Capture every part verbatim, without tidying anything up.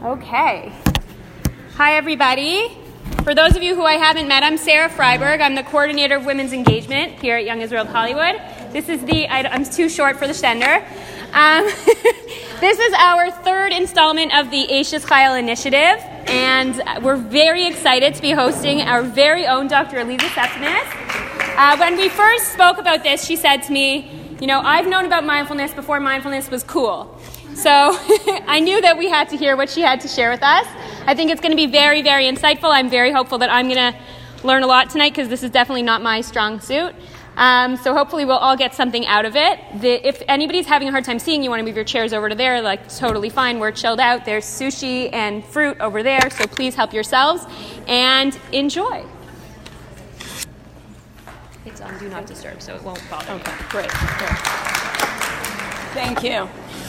Okay. Hi, everybody. For those of you who I haven't met, I'm Sarah Freiberg. I'm the coordinator of women's engagement here at Young Israel of Hollywood. This is the, I, I'm too short for the Stender. Um, this is our third installment of the Ashes Chayil initiative, and we're very excited to be hosting our very own Doctor Elisa Septimus. Uh, when we first spoke about this, she said to me, you know, I've known about mindfulness before mindfulness was cool. So I knew that we had to hear what she had to share with us. I think it's going to be very, very insightful. I'm very hopeful that I'm going to learn a lot tonight because this is definitely not my strong suit. Um, so hopefully we'll all get something out of it. The, if anybody's having a hard time seeing, you want to move your chairs over to there, like totally fine. We're chilled out. There's sushi and fruit over there, so please help yourselves and enjoy. It's on Do Not Disturb, so it won't bother. Okay, great. great. Thank you.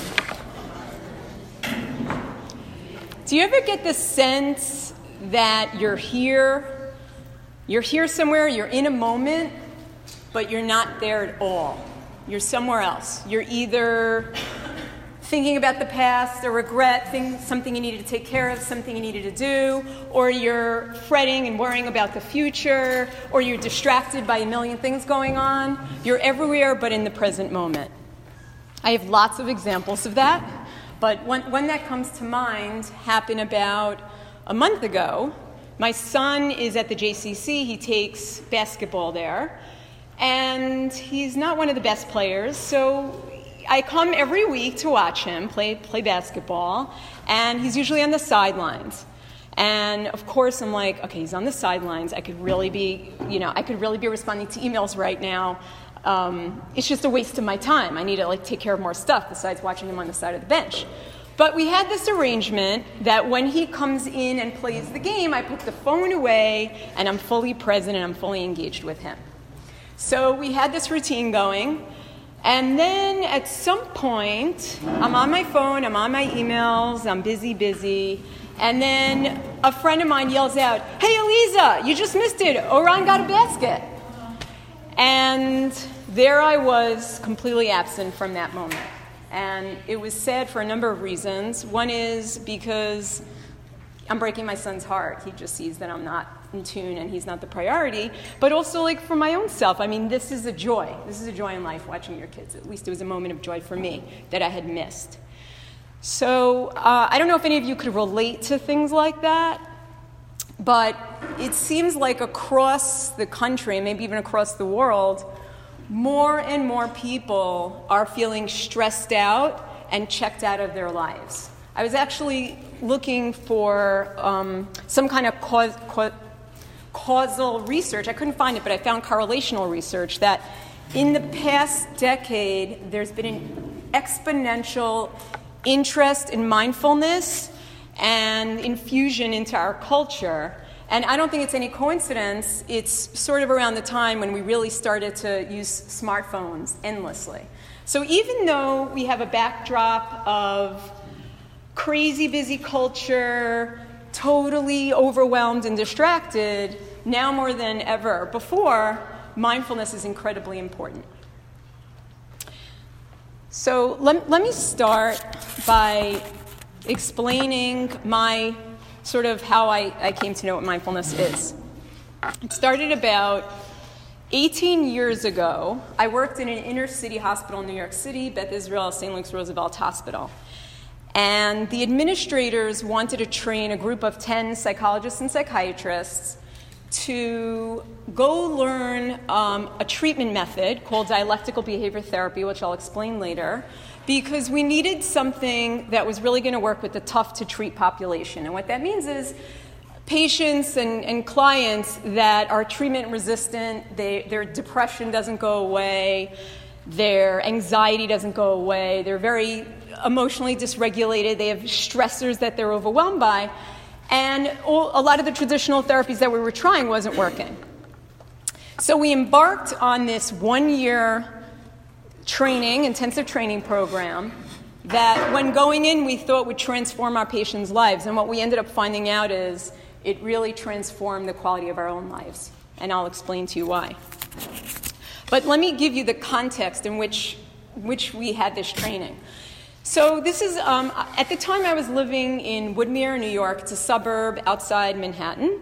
Do you ever get the sense that you're here, you're here somewhere, you're in a moment, but you're not there at all? You're somewhere else. You're either thinking about the past, a regret, thing, something you needed to take care of, something you needed to do, or you're fretting and worrying about the future, or you're distracted by a million things going on. You're everywhere but in the present moment. I have lots of examples of that. But one, one that comes to mind happened about a month ago. My son is at the J C C. He takes basketball there. And he's not one of the best players. So I come every week to watch him play, play basketball. And he's usually on the sidelines. And of course, I'm like, okay, he's on the sidelines. I could really be, you know, I could really be responding to emails right now. Um, it's just a waste of my time. I need to like take care of more stuff besides watching him on the side of the bench. But we had this arrangement that when he comes in and plays the game, I put the phone away and I'm fully present and I'm fully engaged with him. So we had this routine going. And then at some point, I'm on my phone, I'm on my emails, I'm busy, busy. And then a friend of mine yells out, "Hey, Elisa, you just missed it. Oran got a basket." And there I was, completely absent from that moment. And it was sad for a number of reasons. One is because I'm breaking my son's heart. He just sees that I'm not in tune and he's not the priority. But also, like, for my own self, I mean, this is a joy. This is a joy in life, watching your kids. At least it was a moment of joy for me that I had missed. So uh, I don't know if any of you could relate to things like that. But it seems like across the country, and maybe even across the world, more and more people are feeling stressed out and checked out of their lives. I was actually looking for um, some kind of cause, ca- causal research. I couldn't find it, but I found correlational research that in the past decade, there's been an exponential interest in mindfulness and infusion into our culture. And I don't think it's any coincidence. It's sort of around the time when we really started to use smartphones endlessly. So even though we have a backdrop of crazy busy culture, totally overwhelmed and distracted, now more than ever before, mindfulness is incredibly important. So let, let me start by explaining my sort of how I, I came to know what mindfulness is. It started about eighteen years ago. I worked in an inner city hospital in New York City, Beth Israel Saint Luke's Roosevelt Hospital. And the administrators wanted to train a group of ten psychologists and psychiatrists to go learn um, a treatment method called dialectical behavior therapy, which I'll explain later, because we needed something that was really going to work with the tough-to-treat population. And what that means is patients and, and clients that are treatment-resistant, they, their depression doesn't go away, their anxiety doesn't go away, they're very emotionally dysregulated, they have stressors that they're overwhelmed by, and all, a lot of the traditional therapies that we were trying wasn't working. So we embarked on this one-year training, intensive training program that when going in we thought would transform our patients' lives. And what we ended up finding out is it really transformed the quality of our own lives. And I'll explain to you why. But let me give you the context in which, which we had this training. So this is, um, at the time I was living in Woodmere, New York. It's a suburb outside Manhattan.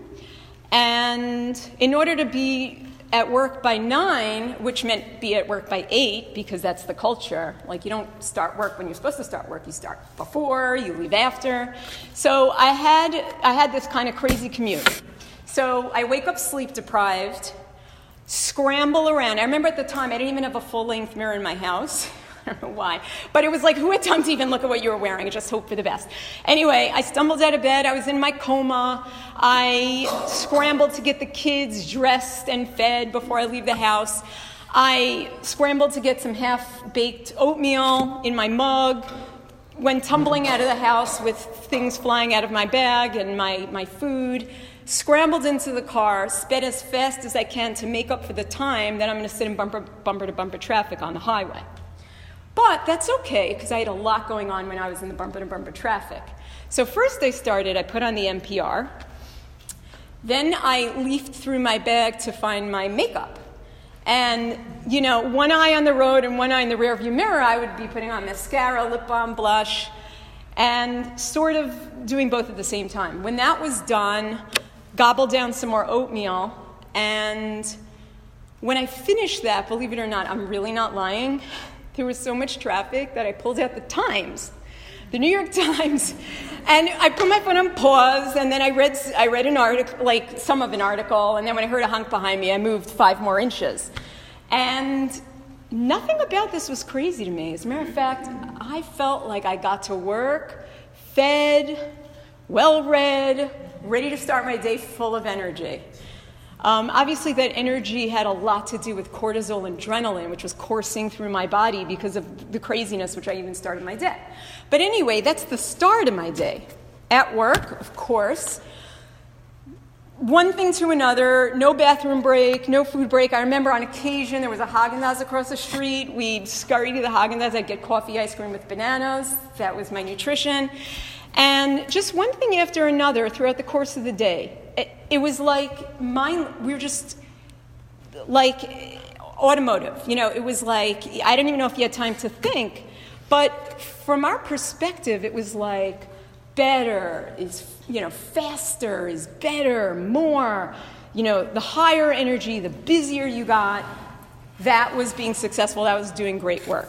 And in order to be at work by nine, which meant be at work by eight, because that's the culture. Like, you don't start work when you're supposed to start work. You start before, you leave after. So I had, I had this kind of crazy commute. So I wake up sleep deprived, scramble around. I remember at the time I didn't even have a full-length mirror in my house. I don't know why. But it was like, who had time to even look at what you were wearing? I just hope for the best. Anyway, I stumbled out of bed. I was in my coma. I scrambled to get the kids dressed and fed before I leave the house. I scrambled to get some half-baked oatmeal in my mug. Went tumbling out of the house with things flying out of my bag and my, my food. Scrambled into the car, sped as fast as I can to make up for the time that I'm going to sit in bumper, bumper-to-bumper traffic on the highway. But that's okay, because I had a lot going on when I was in the bumper-to-bumper traffic. So first I started, I put on the N P R. Then I leafed through my bag to find my makeup. And, you know, one eye on the road and one eye in the rearview mirror, I would be putting on mascara, lip balm, blush, and sort of doing both at the same time. When that was done, gobbled down some more oatmeal, and when I finished that, believe it or not, I'm really not lying, there was so much traffic that I pulled out the Times, the New York Times, and I put my phone on pause, and then I read I read an article, like some of an article, and then when I heard a honk behind me, I moved five more inches. And nothing about this was crazy to me. As a matter of fact, I felt like I got to work, fed, well-read, ready to start my day full of energy. Um, obviously, that energy had a lot to do with cortisol and adrenaline, which was coursing through my body because of the craziness which I even started my day. But anyway, that's the start of my day. At work, of course, one thing to another, no bathroom break, no food break. I remember on occasion there was a Haagen-Dazs across the street. We'd scurry to the Haagen-Dazs. I'd get coffee ice cream with bananas. That was my nutrition. And just one thing after another throughout the course of the day. It, it was like mine, we were just like automotive. You know, it was like, I didn't even know if you had time to think. But from our perspective, it was like better is, you know, faster is better, more. You know, the higher energy, the busier you got, that was being successful, that was doing great work.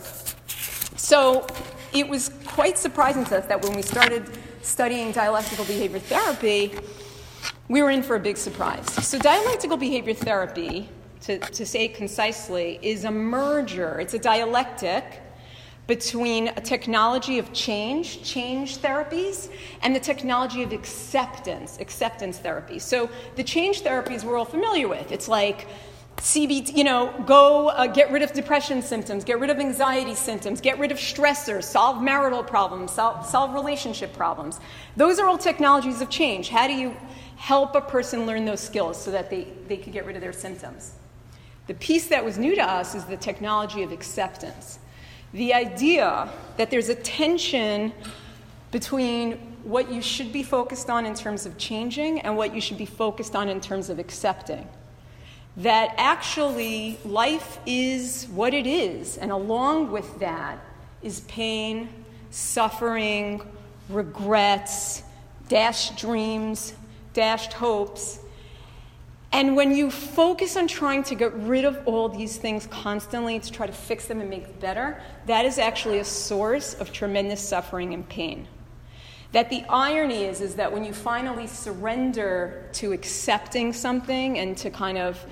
So it was quite surprising to us that when we started studying dialectical behavior therapy, we were in for a big surprise. So dialectical behavior therapy, to, to say it concisely, is a merger. It's a dialectic between a technology of change, change therapies, and the technology of acceptance, acceptance therapy. So the change therapies we're all familiar with. It's like C B T, you know, go uh, get rid of depression symptoms, get rid of anxiety symptoms, get rid of stressors, solve marital problems, solve, solve relationship problems. Those are all technologies of change. How do you help a person learn those skills so that they, they could get rid of their symptoms? The piece that was new to us is the technology of acceptance. The idea that there's a tension between what you should be focused on in terms of changing and what you should be focused on in terms of accepting. That actually life is what it is, and along with that is pain, suffering, regrets, dashed dreams, dashed hopes. And when you focus on trying to get rid of all these things constantly to try to fix them and make them better, that is actually a source of tremendous suffering and pain. That the irony is, is that when you finally surrender to accepting something and to kind of,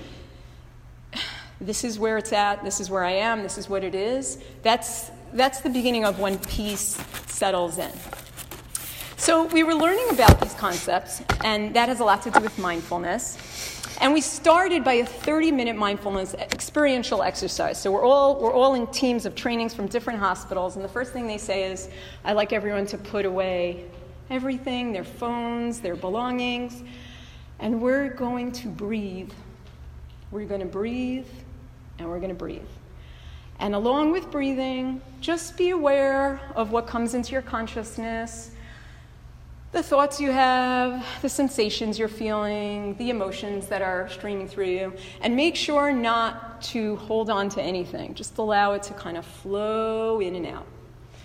this is where it's at, this is where I am, this is what it is, that's, that's the beginning of when peace settles in. So we were learning about these concepts, and that has a lot to do with mindfulness. And we started by a thirty-minute mindfulness experiential exercise. So we're all we're all in teams of trainings from different hospitals, and the first thing they say is, I'd like everyone to put away everything, their phones, their belongings, and we're going to breathe. We're going to breathe, and we're going to breathe. And along with breathing, just be aware of what comes into your consciousness, the thoughts you have, the sensations you're feeling, the emotions that are streaming through you, and make sure not to hold on to anything. Just allow it to kind of flow in and out.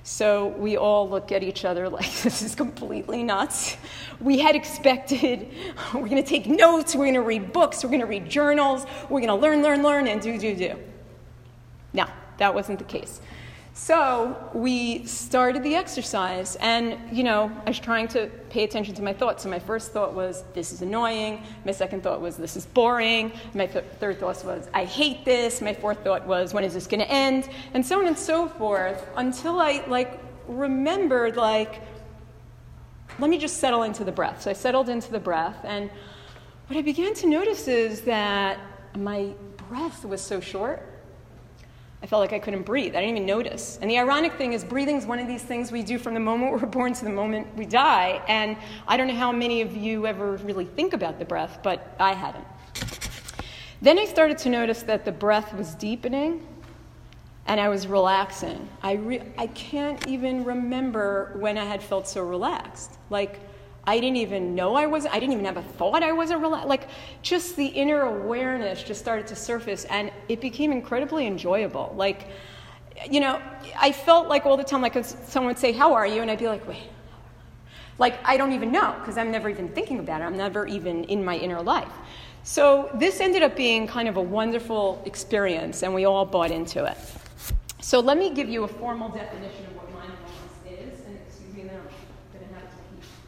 So we all look at each other like, this is completely nuts. We had expected, we're going to take notes, we're going to read books, we're going to read journals, we're going to learn, learn, learn, and do, do, do. No, that wasn't the case. So we started the exercise, and, you know, I was trying to pay attention to my thoughts. So my first thought was, this is annoying. My second thought was, this is boring. My th- third thought was, I hate this. My fourth thought was, when is this going to end? And so on and so forth, until I, like, remembered, like, let me just settle into the breath. So I settled into the breath, and what I began to notice is that my breath was so short. I felt like I couldn't breathe. I didn't even notice. And the ironic thing is, breathing is one of these things we do from the moment we're born to the moment we die. And I don't know how many of you ever really think about the breath, but I hadn't. Then I started to notice that the breath was deepening, and I was relaxing. I re- I can't even remember when I had felt so relaxed. Like, I didn't even know I wasn't, I didn't even have a thought I wasn't relaxed. Like, just the inner awareness just started to surface, and it became incredibly enjoyable. Like, you know, I felt like all the time, like someone would say, how are you? And I'd be like, wait. Like, I don't even know, because I'm never even thinking about it. I'm never even in my inner life. So this ended up being kind of a wonderful experience, and we all bought into it. So let me give you a formal definition of what mindfulness is. And excuse me, then I'm going to have to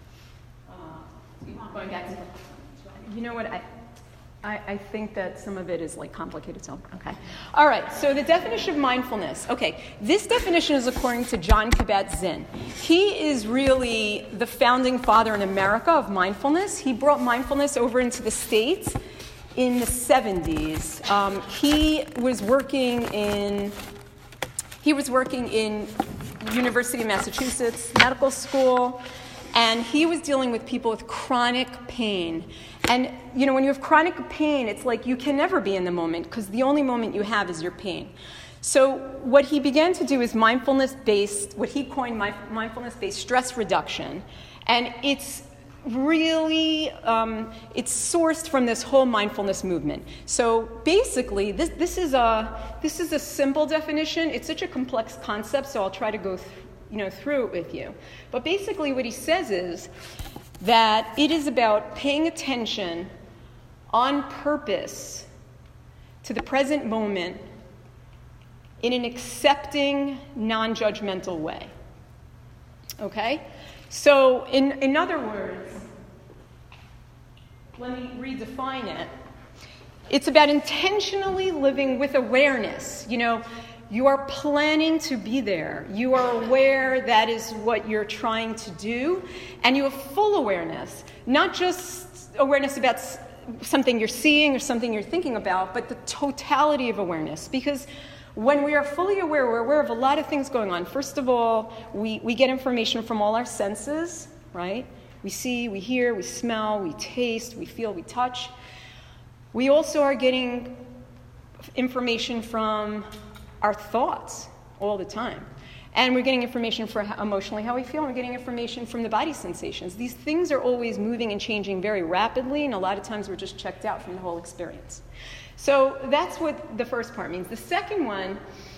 Going back to, you know what, I, I, I think that some of it is like complicated, so, okay. All right, so the definition of mindfulness. Okay, this definition is according to Jon Kabat-Zinn. He is really the founding father in America of mindfulness. He brought mindfulness over into the States in the seventies. Um, he was working in, he was working in University of Massachusetts Medical School. And he was dealing with people with chronic pain. And, you know, when you have chronic pain, it's like you can never be in the moment, because the only moment you have is your pain. So what he began to do is mindfulness-based, what he coined mindfulness-based stress reduction. And it's really, um, it's sourced from this whole mindfulness movement. So basically, this, this, is a, this is a simple definition. It's such a complex concept, so I'll try to go through you know, through it with you. But basically what he says is that it is about paying attention on purpose to the present moment in an accepting, non-judgmental way. Okay? So in, in other words, let me redefine it. It's about intentionally living with awareness. You know, you are planning to be there. You are aware that is what you're trying to do. And you have full awareness, not just awareness about something you're seeing or something you're thinking about, but the totality of awareness. Because when we are fully aware, we're aware of a lot of things going on. First of all, we, we get information from all our senses, right? We see, we hear, we smell, we taste, we feel, we touch. We also are getting information from our thoughts all the time. And we're getting information for how, emotionally how we feel, and we're getting information from the body sensations. These things are always moving and changing very rapidly, and a lot of times we're just checked out from the whole experience. So that's what the first part means. The second one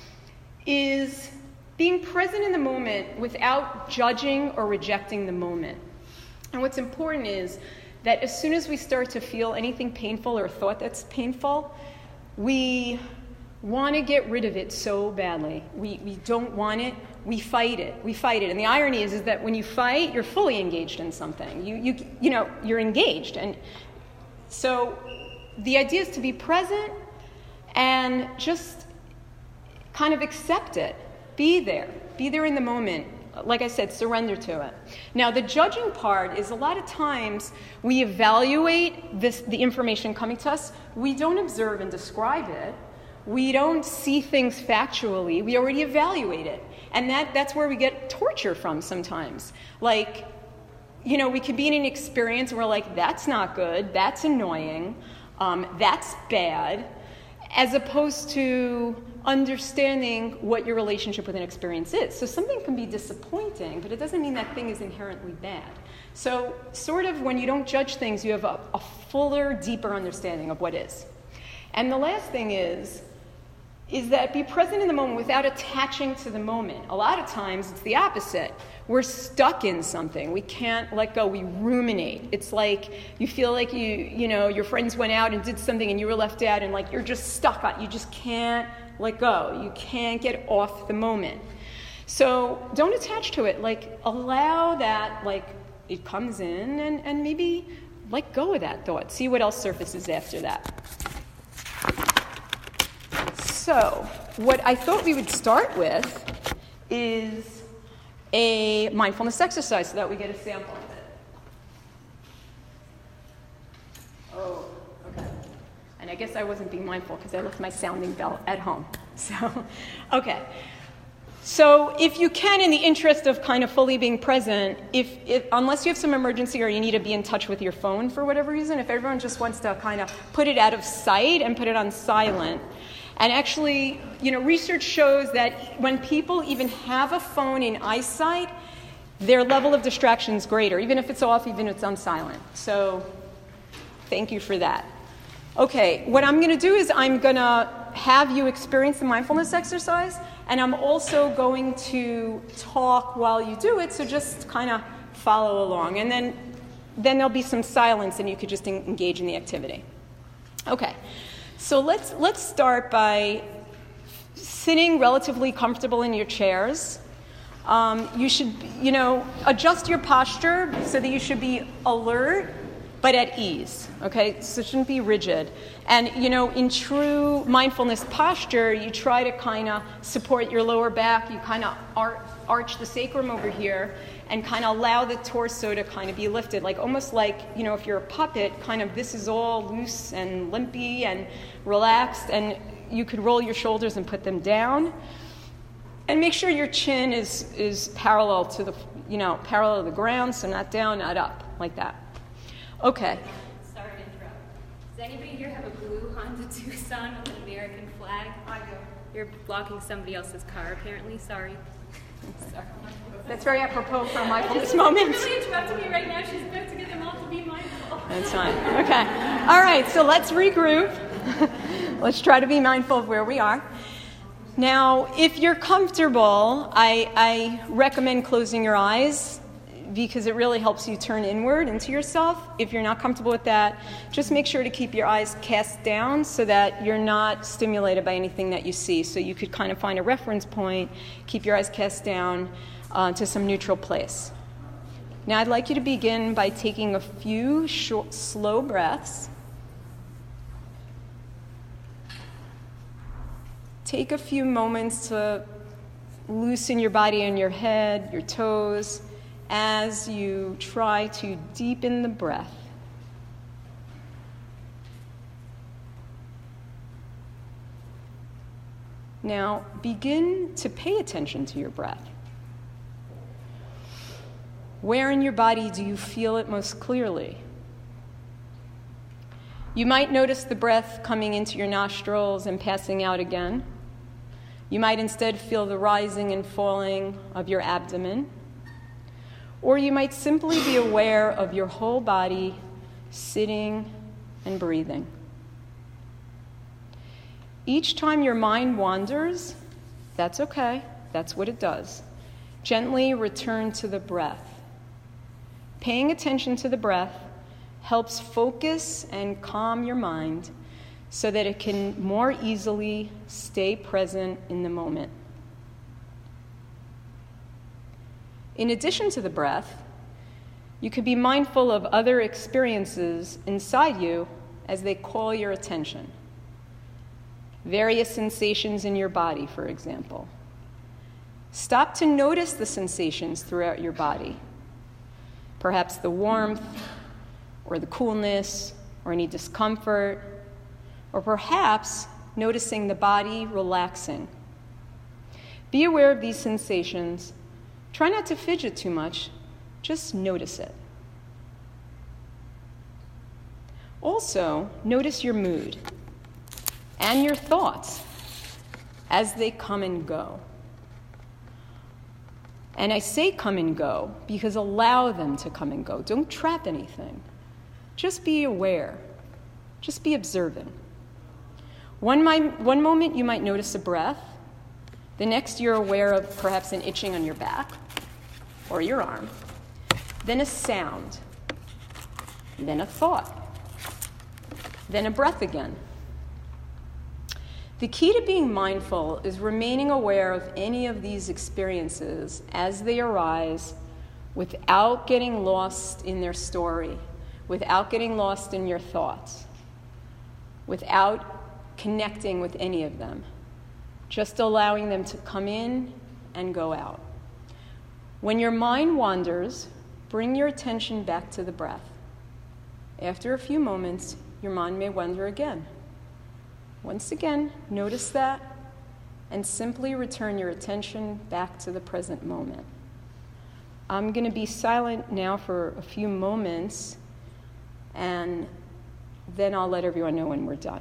is being present in the moment without judging or rejecting the moment. And what's important is that as soon as we start to feel anything painful or a thought that's painful, we want to get rid of it so badly. We we don't want it. We fight it. We fight it. And the irony is, is that when you fight, you're fully engaged in something. You you you know, you're engaged. And so the idea is to be present and just kind of accept it. Be there. Be there in the moment. Like I said, surrender to it. Now, the judging part is a lot of times we evaluate this, the information coming to us. We don't observe and describe it. We don't see things factually. We already evaluate it. And that, that's where we get torture from sometimes. Like, you know, we could be in an experience where we're like, that's not good, that's annoying, um, that's bad, as opposed to understanding what your relationship with an experience is. So something can be disappointing, but it doesn't mean that thing is inherently bad. So sort of when you don't judge things, you have a, a fuller, deeper understanding of what is. And the last thing is, is that be present in the moment without attaching to the moment. A lot of times it's the opposite. We're stuck in something. We can't let go. We ruminate. It's like you feel like you, you know, your friends went out and did something and you were left out and like you're just stuck on. You just can't let go. You can't get off the moment. So don't attach to it. Like allow that, like it comes in and, and maybe let go of that thought. See what else surfaces after that. So what I thought we would start with is a mindfulness exercise so that we get a sample of it. Oh, okay. And I guess I wasn't being mindful because I left my sounding bell at home. So, okay. So if you can, in the interest of kind of fully being present, if, if unless you have some emergency or you need to be in touch with your phone for whatever reason, if everyone just wants to kind of put it out of sight and put it on silent. And actually, you know, research shows that when people even have a phone in eyesight, their level of distraction is greater, even if it's off, even if it's on silent. So thank you for that. Okay, what I'm going to do is I'm going to have you experience the mindfulness exercise, and I'm also going to talk while you do it, so just kind of follow along. And then, then there'll be some silence, and you could just en- engage in the activity. Okay. So let's let's start by sitting relatively comfortable in your chairs. Um, you should, you know, adjust your posture so that you should be alert but at ease, okay? So it shouldn't be rigid. And, you know, in true mindfulness posture, you try to kind of support your lower back. You kind of ar- arch the sacrum over here and kind of allow the torso to kind of be lifted, like almost like, you know, if you're a puppet, kind of this is all loose and limpy and relaxed, and you could roll your shoulders and put them down. And make sure your chin is, is parallel to the, you know, parallel to the ground, so not down, not up, like that. Okay. Sorry to interrupt. Does anybody here have a blue Honda Tucson with an American flag? I do. You're blocking somebody else's car, apparently. Sorry. Sorry. That's very apropos for a mindfulness moment. She's really interrupting me right now. She's about to get them all to be mindful. That's fine. Okay. All right, so let's regroup. Let's try to be mindful of where we are. Now, if you're comfortable, I, I recommend closing your eyes because it really helps you turn inward into yourself. If you're not comfortable with that, just make sure to keep your eyes cast down so that you're not stimulated by anything that you see. So you could kind of find a reference point, keep your eyes cast down uh, to some neutral place. Now I'd like you to begin by taking a few short, slow breaths. Take a few moments to loosen your body and your head, your toes, as you try to deepen the breath. Now, begin to pay attention to your breath. Where in your body do you feel it most clearly? You might notice the breath coming into your nostrils and passing out again. You might instead feel the rising and falling of your abdomen. Or you might simply be aware of your whole body sitting and breathing. Each time your mind wanders, that's okay, that's what it does. Gently return to the breath. Paying attention to the breath helps focus and calm your mind so that it can more easily stay present in the moment. In addition to the breath, you could be mindful of other experiences inside you as they call your attention. Various sensations in your body, for example. Stop to notice the sensations throughout your body. Perhaps the warmth, or the coolness, or any discomfort, or perhaps noticing the body relaxing. Be aware of these sensations. Try not to fidget too much, just notice it. Also, notice your mood and your thoughts as they come and go. And I say come and go because allow them to come and go. Don't trap anything. Just be aware. Just be observant. One, might, one moment you might notice a breath. The next you're aware of perhaps an itching on your back or your arm. Then a sound. Then a thought. Then a breath again. The key to being mindful is remaining aware of any of these experiences as they arise without getting lost in their story, without getting lost in your thoughts, without connecting with any of them, just allowing them to come in and go out. When your mind wanders, bring your attention back to the breath. After a few moments, your mind may wander again. Once again, notice that and simply return your attention back to the present moment. I'm going to be silent now for a few moments, and then I'll let everyone know when we're done.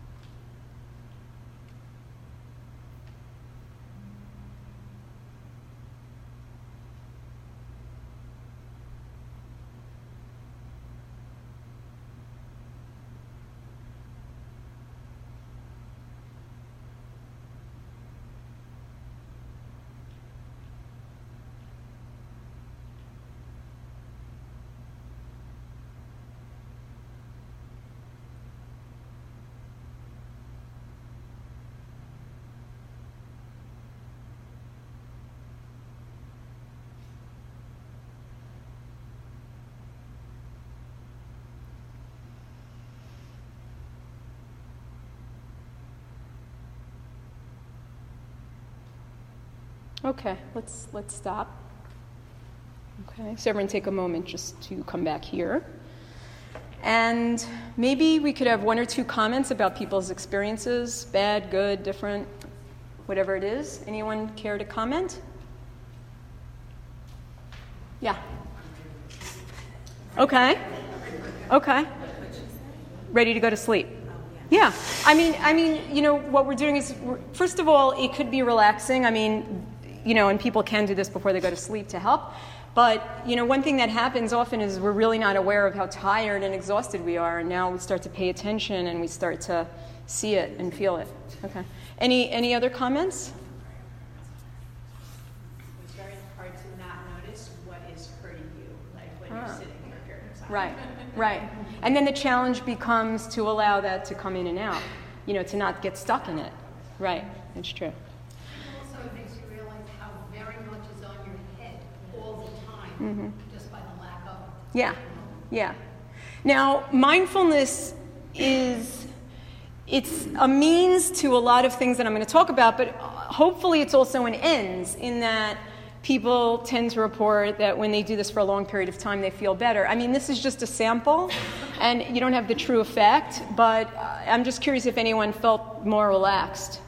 Okay, let's let's stop. Okay, so everyone take a moment just to come back here. And maybe we could have one or two comments about people's experiences, bad, good, different, whatever it is. Anyone care to comment? Yeah. Okay. Okay. Ready to go to sleep? Yeah. I mean, I mean, you know, what we're doing is, we're, first of all, it could be relaxing. I mean, you know, and people can do this before they go to sleep to help. But, you know, one thing that happens often is we're really not aware of how tired and exhausted we are. And now we start to pay attention and we start to see it and feel it. Okay. Any any other comments? It's very hard to not notice what is hurting you, like when Ah. you're sitting for a period of time. Right, right. And then the challenge becomes to allow that to come in and out, you know, to not get stuck in it. Right, it's true. Also, it makes you realize how very much is on your head all the time, Mm-hmm. just by the lack of it. Yeah, yeah. Now, mindfulness is, it's a means to a lot of things that I'm going to talk about, but hopefully it's also an ends in that people tend to report that when they do this for a long period of time, they feel better. I mean, this is just a sample, and you don't have the true effect, but I'm just curious if anyone felt more relaxed.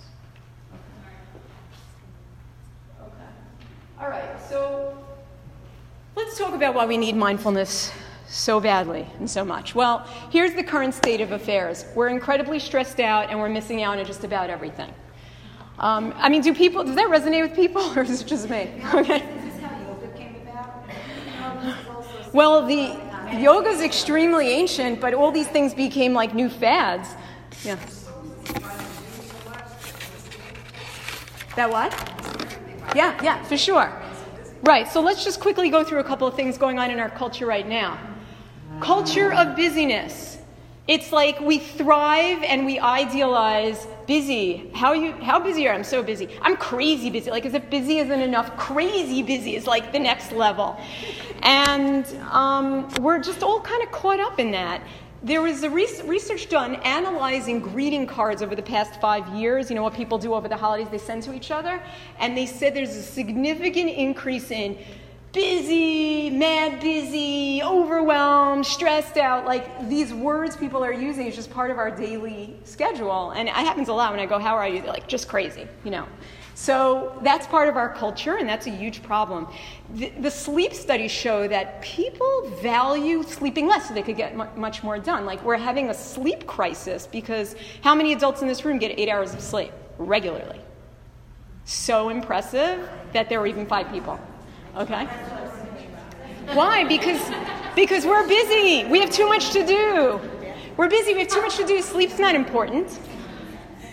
Okay. All right, so let's talk about why we need mindfulness so badly and so much. Well, here's the current state of affairs. We're incredibly stressed out, and we're missing out on just about everything. Um, I mean, do people, does that resonate with people, or is it just me? Okay. Is this how yoga came about? Well, the yoga is extremely ancient, but all these things became like new fads. Yeah. That what? Yeah, yeah, for sure. Right, so let's just quickly go through a couple of things going on in our culture right now. Culture of busyness. It's like we thrive and we idealize busy. How you? How busy are you? I'm so busy. I'm crazy busy. Like as if busy isn't enough. Crazy busy is like the next level. And um, we're just all kind of caught up in that. There was a re- research done analyzing greeting cards over the past five years. You know what people do over the holidays? They send to each other. And they said there's a significant increase in busy, mad busy, overwhelmed, stressed out. Like these words people are using is just part of our daily schedule. And it happens a lot when I go, how are you? They're like, just crazy, you know. So that's part of our culture, and that's a huge problem. The, the sleep studies show that people value sleeping less so they could get mu- much more done. Like we're having a sleep crisis because how many adults in this room get eight hours of sleep regularly? So impressive that there were even five people. Okay? Why? Because because we're busy. We have too much to do. We're busy. We have too much to do. Sleep's not important.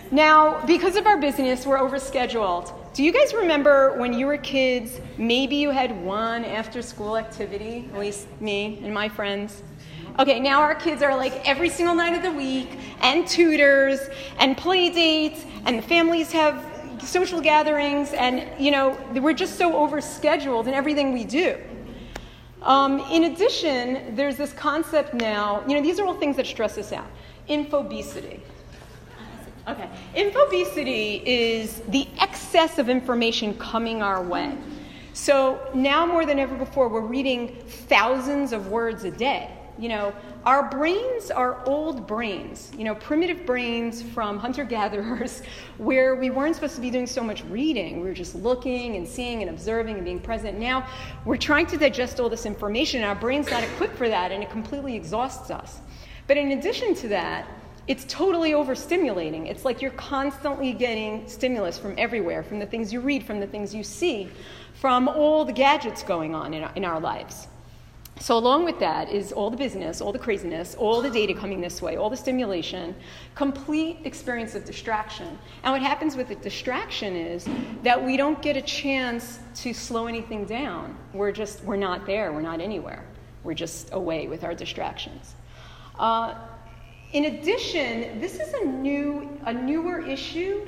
Now, because of our business, we're overscheduled. Do you guys remember when you were kids, maybe you had one after-school activity, at least me and my friends? Okay, now our kids are like every single night of the week, and tutors, and play dates, and the families have social gatherings, and, you know, we're just so overscheduled in everything we do. Um, in addition, there's this concept now, you know, these are all things that stress us out. Infobesity. Okay. Infobesity is the excess of information coming our way. So now more than ever before, we're reading thousands of words a day. You know, our brains are old brains, you know, primitive brains from hunter-gatherers where we weren't supposed to be doing so much reading. We were just looking and seeing and observing and being present. Now we're trying to digest all this information, and our brain's not equipped for that, and it completely exhausts us. But in addition to that, it's totally overstimulating. It's like you're constantly getting stimulus from everywhere, from the things you read, from the things you see, from all the gadgets going on in our, in our lives. So along with that is all the business, all the craziness, all the data coming this way, all the stimulation, complete experience of distraction. And what happens with the distraction is that we don't get a chance to slow anything down. We're just, we're not there. We're not anywhere. We're just away with our distractions. Uh, In addition, this is a new, a newer issue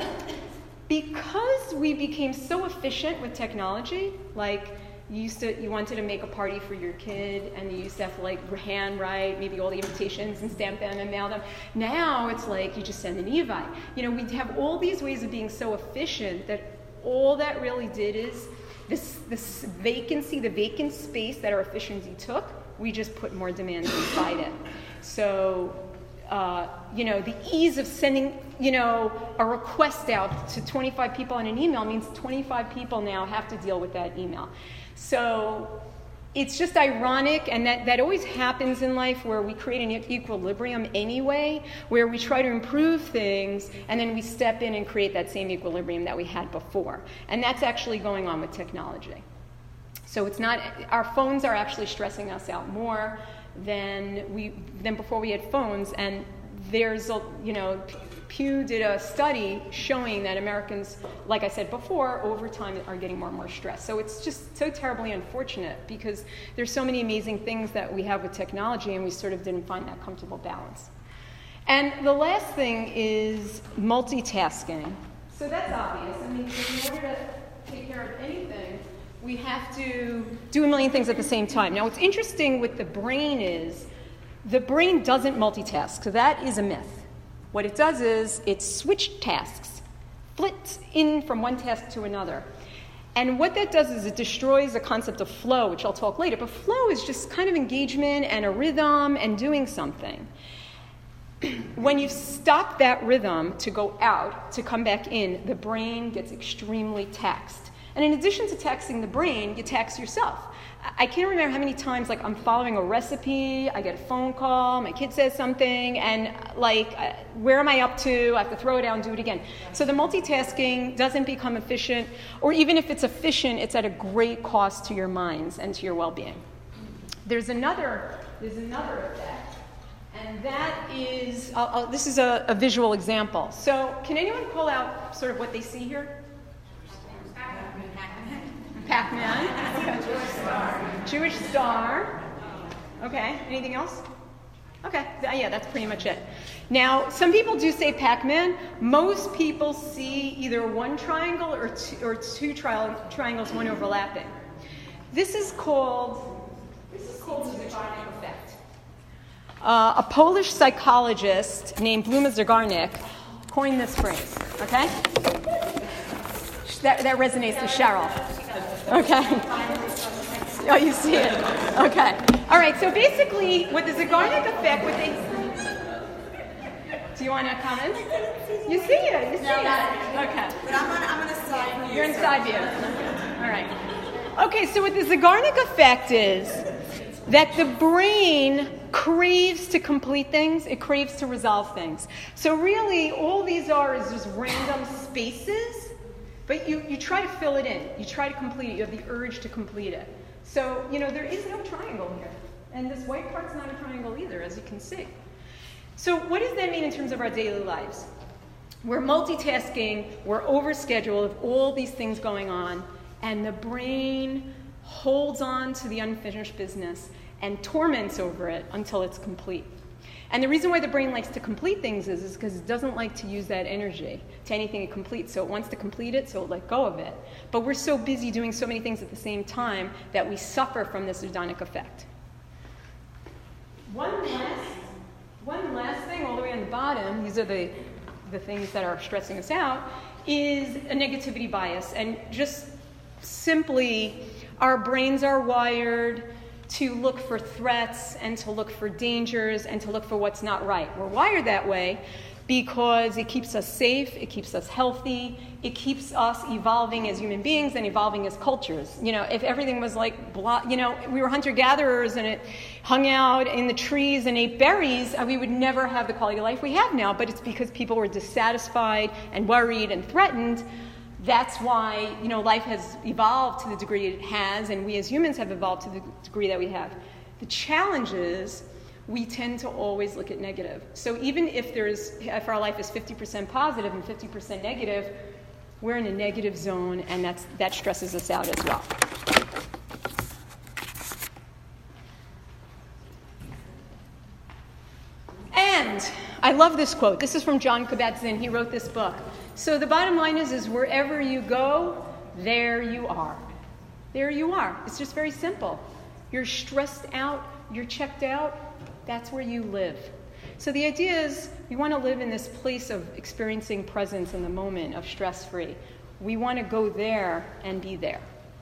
because we became so efficient with technology. Like you used to, you wanted to make a party for your kid, and you used to have to like handwrite maybe all the invitations and stamp them and mail them. Now it's like you just send an e-vi. You know, we have all these ways of being so efficient that all that really did is this, this vacancy, the vacant space that our efficiency took, we just put more demands inside it. So. Uh, you know, the ease of sending, you know, a request out to twenty-five people on an email means twenty-five people now have to deal with that email. So it's just ironic, and that, that always happens in life where we create an equilibrium anyway, where we try to improve things, and then we step in and create that same equilibrium that we had before. And that's actually going on with technology. So it's not, our phones are actually stressing us out more than we than before we had phones, and there's a, you know, Pew did a study showing that Americans, like I said before, over time are getting more and more stressed. So it's just so terribly unfortunate because there's so many amazing things that we have with technology, and we sort of didn't find that comfortable balance. And the last thing is multitasking. So that's obvious. I mean, in order to take care of anything, we have to do a million things at the same time. Now, what's interesting with the brain is the brain doesn't multitask, so that is a myth. What it does is it switches tasks, flips in from one task to another. And what that does is it destroys the concept of flow, which I'll talk later. But flow is just kind of engagement and a rhythm and doing something. When you stop that rhythm to go out, to come back in, the brain gets extremely taxed. And in addition to taxing the brain, you tax yourself. I can't remember how many times, like, I'm following a recipe, I get a phone call, my kid says something, and, like, where am I up to? I have to throw it out and do it again. So the multitasking doesn't become efficient, or even if it's efficient, it's at a great cost to your minds and to your well-being. There's another, there's another effect, and that is, I'll, I'll, this is a, a visual example. So can anyone call out sort of what they see here? Pac-Man. Okay. Jewish star. Jewish star. Okay. Anything else? Okay. Yeah, that's pretty much it. Now, some people do say Pac-Man. Most people see either one triangle or two, or two tri- triangles, one overlapping. This is called this is called the Zeigarnik effect. Uh, a Polish psychologist named Bluma Zeigarnik coined this phrase. Okay. That, that resonates with Cheryl. Okay. Oh, you see it. Okay. All right. So basically, with the Zeigarnik effect, what they... Do you want to comment? You see it. You see no, it. Okay. But I'm on, I'm on a side view. You're in side view. All right. Okay. So what the Zeigarnik effect is that the brain craves to complete things. It craves to resolve things. So really, all these are is just random spaces. But you, you try to fill it in. You try to complete it. You have the urge to complete it. So, you know, there is no triangle here. And this white part's not a triangle either, as you can see. So what does that mean in terms of our daily lives? We're multitasking, we're overscheduled with all these things going on, and the brain holds on to the unfinished business and torments over it until it's complete. And the reason why the brain likes to complete things is, is because it doesn't like to use that energy to anything it completes. So it wants to complete it, so it'll let go of it. But we're so busy doing so many things at the same time that we suffer from this hedonic effect. One last, one last thing all the way on the bottom, these are the, the things that are stressing us out, is a negativity bias. And just simply, our brains are wired to look for threats and to look for dangers and to look for what's not right. We're wired that way because it keeps us safe, it keeps us healthy, it keeps us evolving as human beings and evolving as cultures. You know, if everything was like, blah, you know, we were hunter-gatherers and it hung out in the trees and ate berries, we would never have the quality of life we have now, but it's because people were dissatisfied and worried and threatened. That's why, you know, life has evolved to the degree it has, and we as humans have evolved to the degree that we have. The challenge is we tend to always look at negative. So even if there's, if our life is fifty percent positive and fifty percent negative, we're in a negative zone, and that's, that stresses us out as well. And I love this quote. This is from John Kabat-Zinn. He wrote this book. So the bottom line is, is wherever you go, there you are. There you are. It's just very simple. You're stressed out, you're checked out, that's where you live. So the idea is we want to live in this place of experiencing presence in the moment, of stress-free. We want to go there and be there.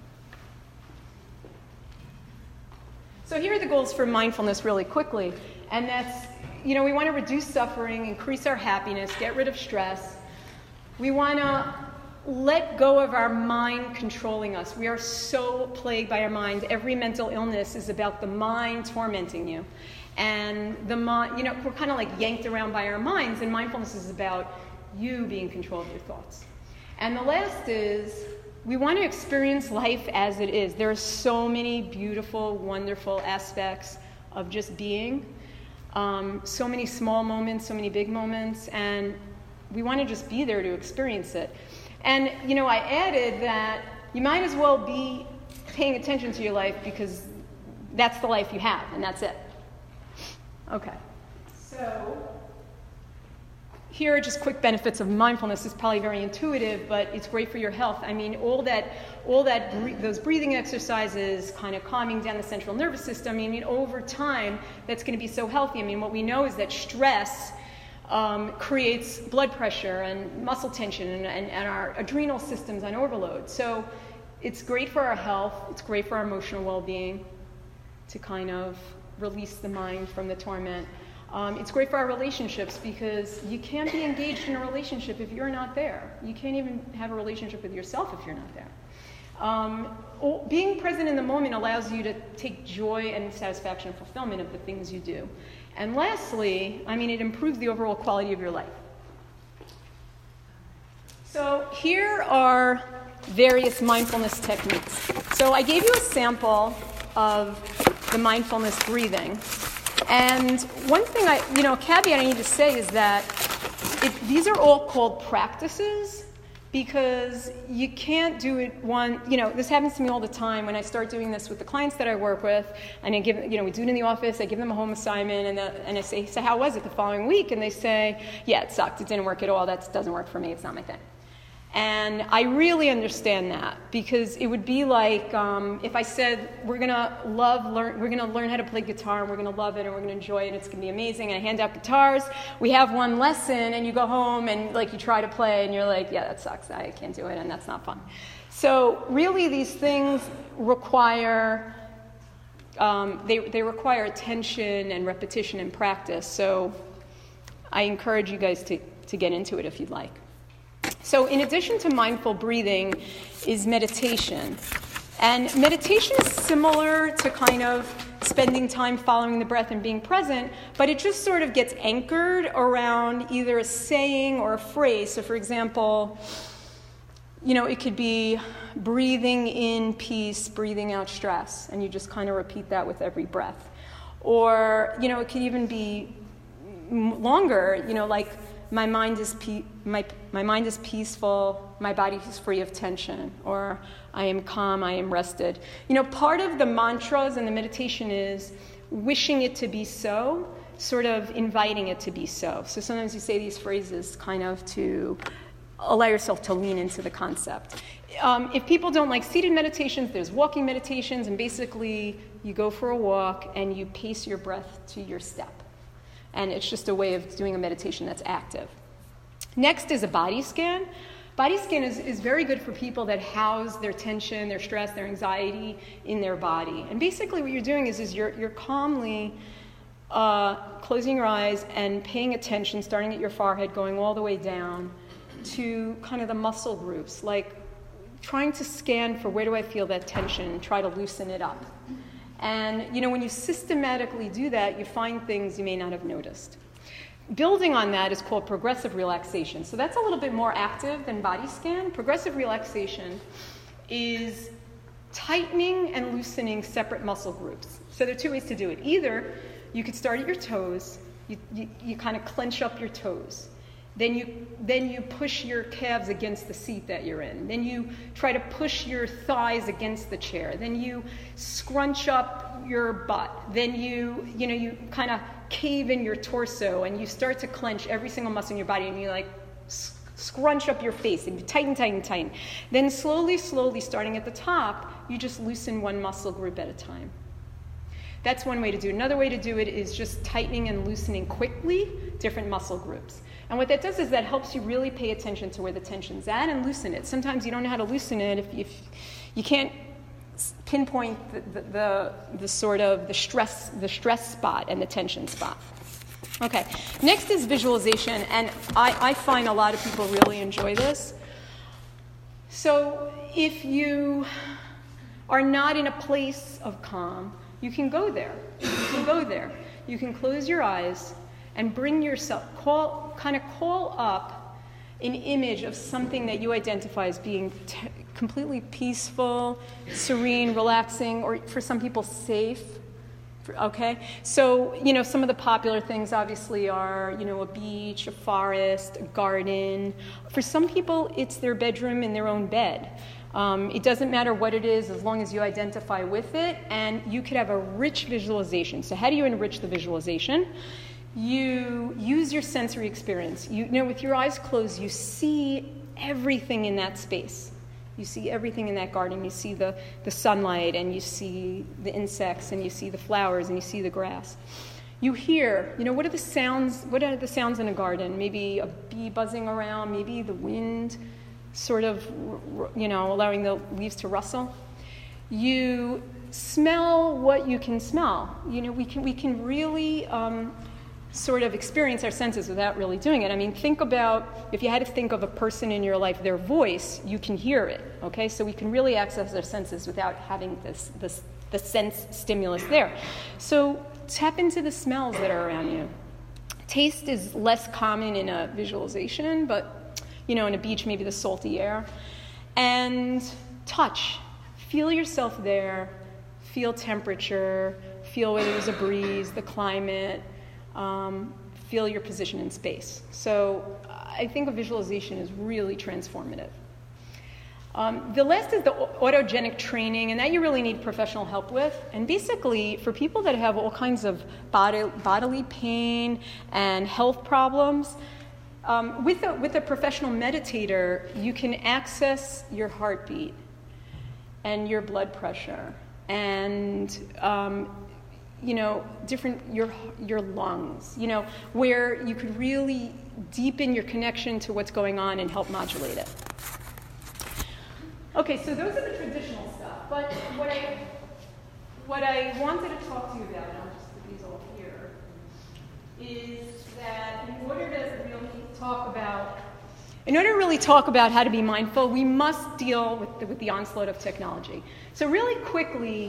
So here are the goals for mindfulness really quickly. And that's, you know, we want to reduce suffering, increase our happiness, get rid of stress. We want to let go of our mind controlling us. We are so plagued by our mind. Every mental illness is about the mind tormenting you. And the mind, you know, we're kind of like yanked around by our minds, and mindfulness is about you being in control of your thoughts. And the last is we want to experience life as it is. There are so many beautiful, wonderful aspects of just being. Um, so many small moments, so many big moments, and we want to just be there to experience it. And, you know, I added that you might as well be paying attention to your life because that's the life you have, and that's it. Okay. So here are just quick benefits of mindfulness. It's probably very intuitive, but it's great for your health. I mean, all that, all that, those breathing exercises, kind of calming down the central nervous system. I mean, over time, that's going to be so healthy. I mean, what we know is that stress Um, creates blood pressure and muscle tension and, and, and our adrenal systems on overload. So it's great for our health. It's great for our emotional well-being to kind of release the mind from the torment. Um, it's great for our relationships because you can't be engaged in a relationship if you're not there. You can't even have a relationship with yourself if you're not there. Um, being present in the moment allows you to take joy and satisfaction and fulfillment of the things you do. And lastly, I mean, it improves the overall quality of your life. So here are various mindfulness techniques. So I gave you a sample of the mindfulness breathing. And one thing I, you know, a caveat I need to say is that it, these are all called practices because you can't do it one, you know, this happens to me all the time when I start doing this with the clients that I work with, and I give, you know, we do it in the office, I give them a home assignment, and, the, and I say, so how was it the following week? And they say, yeah, it sucked, it didn't work at all, that doesn't work for me, it's not my thing. And I really understand that because it would be like um, if I said we're gonna love, learn, we're gonna learn how to play guitar and we're gonna love it and we're gonna enjoy it and it's gonna be amazing. And I hand out guitars. We have one lesson and you go home and like you try to play and you're like, yeah, that sucks. I can't do it and that's not fun. So really, these things require um, they they require attention and repetition and practice. So I encourage you guys to to get into it if you'd like. So in addition to mindful breathing is meditation. And meditation is similar to kind of spending time following the breath and being present, but it just sort of gets anchored around either a saying or a phrase. So for example, you know, it could be breathing in peace, breathing out stress, and you just kind of repeat that with every breath. Or, you know, it could even be longer, you know, like my mind is pe- my, my mind is peaceful, my body is free of tension, or I am calm, I am rested. You know, part of the mantras and the meditation is wishing it to be so, sort of inviting it to be so. So sometimes you say these phrases kind of to allow yourself to lean into the concept. Um, if people don't like seated meditations, there's walking meditations, and basically you go for a walk and you pace your breath to your step. And it's just a way of doing a meditation that's active. Next is a body scan. Body scan is, is very good for people that house their tension, their stress, their anxiety in their body. And basically what you're doing is, is you're, you're calmly uh, closing your eyes and paying attention, starting at your forehead, going all the way down to kind of the muscle groups, like trying to scan for where do I feel that tension and try to loosen it up. And, you know, when you systematically do that, you find things you may not have noticed. Building on that is called progressive relaxation. So that's a little bit more active than body scan. Progressive relaxation is tightening and loosening separate muscle groups. So there are two ways to do it. Either you could start at your toes, you, you, you kind of clench up your toes. Then you, then you push your calves against the seat that you're in. Then you try to push your thighs against the chair. Then you scrunch up your butt. Then you, you know, you kind of cave in your torso and you start to clench every single muscle in your body, and you like s- scrunch up your face and you tighten, tighten, tighten. Then slowly, slowly, starting at the top, you just loosen one muscle group at a time. That's one way to do it. Another way to do it is just tightening and loosening quickly different muscle groups. And what that does is that helps you really pay attention to where the tension's at and loosen it. Sometimes you don't know how to loosen it if, if you can't pinpoint the, the, the, the sort of the stress, the stress spot and the tension spot. Okay, next is visualization, and I, I find a lot of people really enjoy this. So if you are not in a place of calm, you can go there. You can go there. You can close your eyes and bring yourself, call, kind of call up an image of something that you identify as being t- completely peaceful, serene, relaxing, or for some people safe. Okay? So, you know, some of the popular things obviously are, you know, a beach, a forest, a garden. For some people, it's their bedroom in their own bed. Um, it doesn't matter what it is as long as you identify with it, and you could have a rich visualization. So how do you enrich the visualization? You use your sensory experience. You, you know, with your eyes closed, you see everything in that space. You see everything in that garden. You see the, the sunlight, and you see the insects, and you see the flowers, and you see the grass. You hear, you know, what are the sounds, what are the sounds in a garden? Maybe a bee buzzing around, maybe the wind sort of, you know, allowing the leaves to rustle. You smell what you can smell. You know, we can, we can really um, sort of experience our senses without really doing it. I mean, think about, if you had to think of a person in your life, their voice, you can hear it, okay? So we can really access our senses without having this, this the sense stimulus there. So tap into the smells that are around you. Taste is less common in a visualization, but, you know, in a beach, maybe the salty air. And touch. Feel yourself there. Feel temperature. Feel whether there's a breeze, the climate. Um, feel your position in space. So I think a visualization is really transformative. Um, the last is the autogenic training, and that you really need professional help with. And basically, for people that have all kinds of body, bodily pain and health problems, um, with, a, with a professional meditator, you can access your heartbeat and your blood pressure and um, you know, different, your your lungs, you know, where you could really deepen your connection to what's going on and help modulate it. Okay, so those are the traditional stuff, but what I, what I wanted to talk to you about, and I'll just put these all here, is that in order to really talk about, in order to really talk about how to be mindful, we must deal with the, with the onslaught of technology. So really quickly,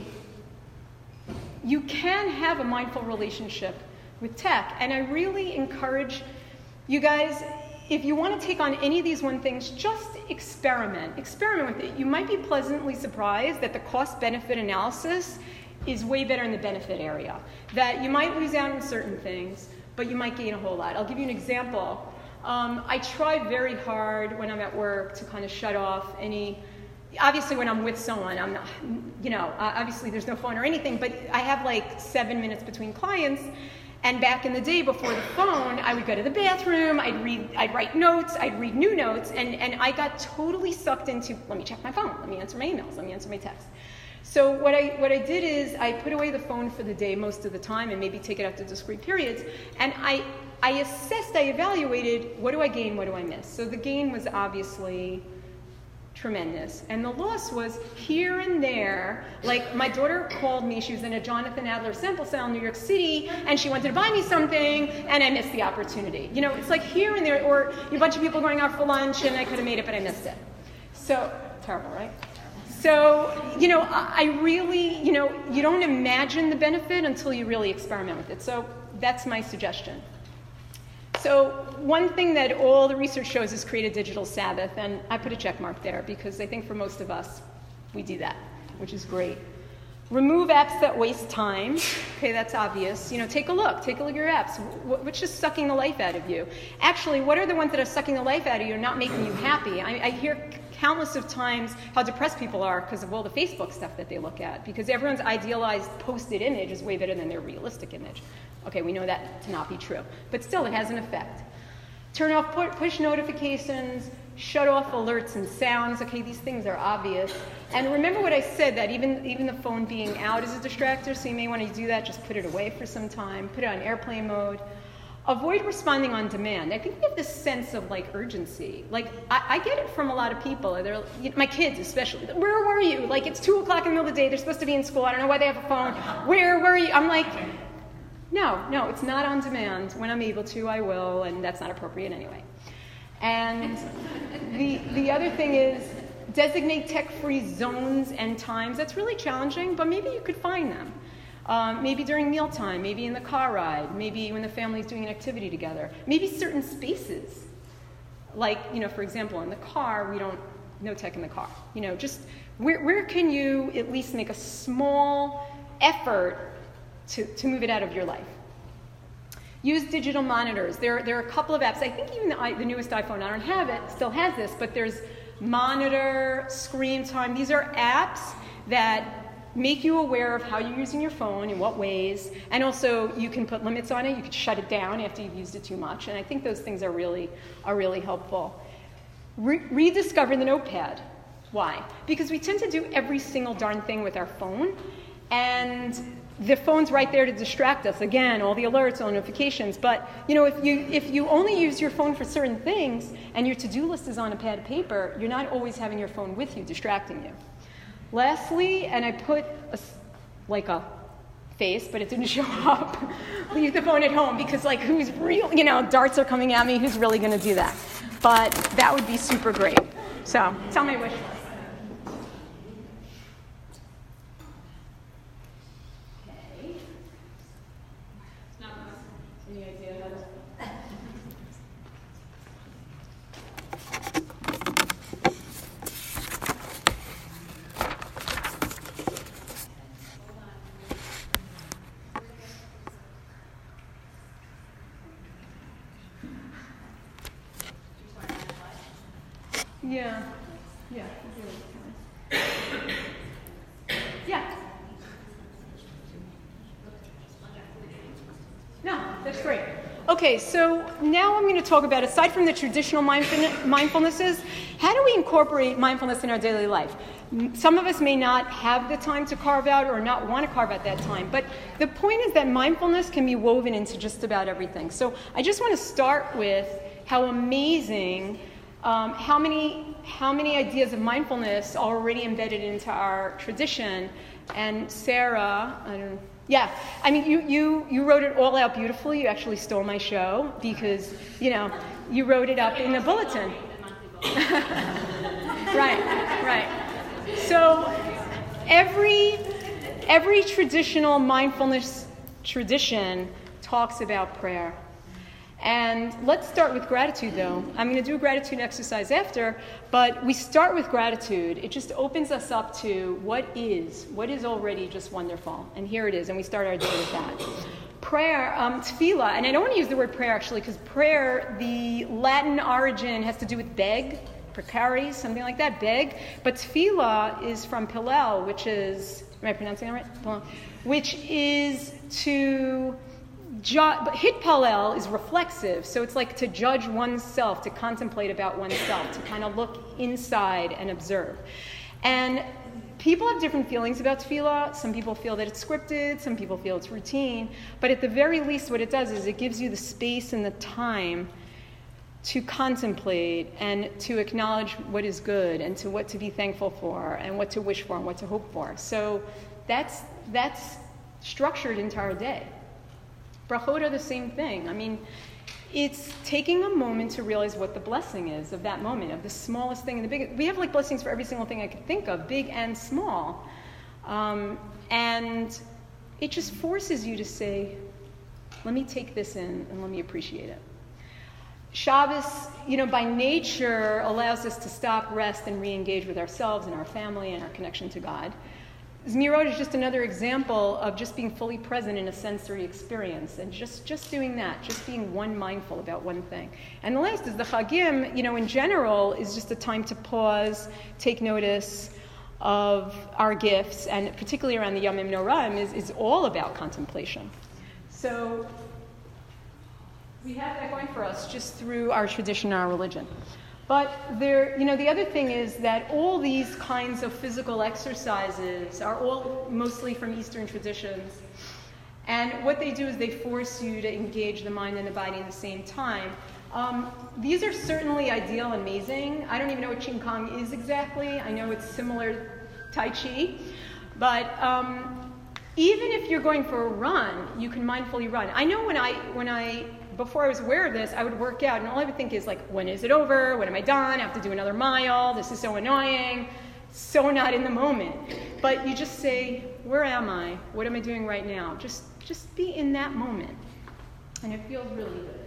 you can have a mindful relationship with tech. And I really encourage you guys, if you want to take on any of these one things, just experiment. Experiment with it. You might be pleasantly surprised that the cost-benefit analysis is way better in the benefit area. That you might lose out on certain things, but you might gain a whole lot. I'll give you an example. Um, I try very hard when I'm at work to kind of shut off any, obviously when I'm with someone, I'm not, you know, uh, obviously there's no phone or anything, but I have like seven minutes between clients. And back in the day before the phone, I would go to the bathroom, I'd read, I'd write notes, I'd read new notes, and, and I got totally sucked into, let me check my phone, let me answer my emails, let me answer my texts. So what I, what I did is I put away the phone for the day most of the time and maybe take it out to discrete periods. And I, I assessed, I evaluated, what do I gain, what do I miss? So the gain was obviously tremendous. And the loss was here and there. Like my daughter called me, she was in a Jonathan Adler sample cell in New York City, and she wanted to buy me something, and I missed the opportunity. You know, it's like here and there, or a bunch of people going out for lunch, and I could have made it, but I missed it. So, terrible, right? So, you know, I really, you know, you don't imagine the benefit until you really experiment with it. So that's my suggestion. So one thing that all the research shows is create a digital Sabbath, and I put a check mark there because I think for most of us, we do that, which is great. Remove apps that waste time. Okay, that's obvious. You know, take a look. Take a look at your apps. What's just sucking the life out of you? Actually, what are the ones that are sucking the life out of you and not making you happy? I, I hear countless of times how depressed people are because of all the Facebook stuff that they look at, because everyone's idealized posted image is way better than their realistic image. Okay, we know that to not be true, but still it has an effect. Turn off push notifications, shut off alerts and sounds. Okay, these things are obvious. And remember what I said, that even, even the phone being out is a distractor, so you may want to do that, just put it away for some time, put it on airplane mode. Avoid responding on demand. I think we have this sense of like urgency. Like I, I get it from a lot of people. They're, my kids especially. Where were you? Like it's two o'clock in the middle of the day. They're supposed to be in school. I don't know why they have a phone. Where were you? I'm like, no, no, it's not on demand. When I'm able to, I will, and that's not appropriate anyway. And the the other thing is designate tech-free zones and times. That's really challenging, but maybe you could find them. Um, maybe during mealtime, maybe in the car ride, maybe when the family's doing an activity together, maybe certain spaces. Like, you know, for example, in the car, we don't, no tech in the car. You know, just where, where can you at least make a small effort to, to move it out of your life? Use digital monitors. There, there are a couple of apps. I think even the, the newest iPhone, I don't have it, still has this, but there's Monitor, Screen Time. These are apps that make you aware of how you're using your phone, in what ways, and also you can put limits on it. You can shut it down after you've used it too much, and I think those things are really, are really helpful. Re- rediscover the notepad. Why? Because we tend to do every single darn thing with our phone, and the phone's right there to distract us. Again, all the alerts, all notifications. But you know, if you if you only use your phone for certain things, and your to-do list is on a pad of paper, you're not always having your phone with you, distracting you. Lastly, and I put a, like a face, but it didn't show up, leave the phone at home, because like who's real, you know, darts are coming at me, who's really going to do that? But that would be super great. So, tell my wish list. Okay. Any idea how to... Yeah, yeah, yeah. No, that's great. Okay, so now I'm going to talk about, aside from the traditional mindfulnesses, how do we incorporate mindfulness in our daily life? Some of us may not have the time to carve out or not want to carve out that time, but the point is that mindfulness can be woven into just about everything. So I just want to start with how amazing Um, how many how many ideas of mindfulness are already embedded into our tradition. And Sarah, I don't, yeah, I mean, you, you, you wrote it all out beautifully. You actually stole my show because, you know, you wrote it up in the bulletin. Right, right. So every every traditional mindfulness tradition talks about prayer. And let's start with gratitude, though. I'm going to do a gratitude exercise after, but we start with gratitude. It just opens us up to what is, what is already just wonderful. And here it is, and we start our day with that. Prayer, um, tefillah, and I don't want to use the word prayer, actually, because prayer, the Latin origin has to do with beg, precari, something like that, beg. But tefillah is from pilel, which is, am I pronouncing that right? Pilel, which is to... Ju- but hitpalel is reflexive, so it's like to judge oneself, to contemplate about oneself, to kind of look inside and observe. And people have different feelings about tefillah. Some people feel that it's scripted, some people feel it's routine, but at the very least what it does is it gives you the space and the time to contemplate and to acknowledge what is good and to what to be thankful for and what to wish for and what to hope for. So that's that's structured into our day. Brachot are the same thing. I mean, it's taking a moment to realize what the blessing is of that moment, of the smallest thing and the biggest. We have like blessings for every single thing I could think of, big and small. Um, and it just forces you to say, let me take this in and let me appreciate it. Shabbos, you know, by nature allows us to stop, rest, and re-engage with ourselves and our family and our connection to God. Zmirot is just another example of just being fully present in a sensory experience and just, just doing that, just being one mindful about one thing. And the last is the Chagim, you know, in general, is just a time to pause, take notice of our gifts, and particularly around the Yamim Noraim is, is all about contemplation. So we have that going for us just through our tradition and our religion. But there, you know, the other thing is that all these kinds of physical exercises are all mostly from Eastern traditions. And what they do is they force you to engage the mind and the body at the same time. Um, these are certainly ideal and amazing. I don't even know what Qing Kong is exactly. I know it's similar Tai Chi. But um, even if you're going for a run, you can mindfully run. I know when I when I... before I was aware of this, I would work out, and all I would think is, like, when is it over? When am I done? I have to do another mile. This is so annoying. So not in the moment. But you just say, where am I? What am I doing right now? Just, just be in that moment. And it feels really good.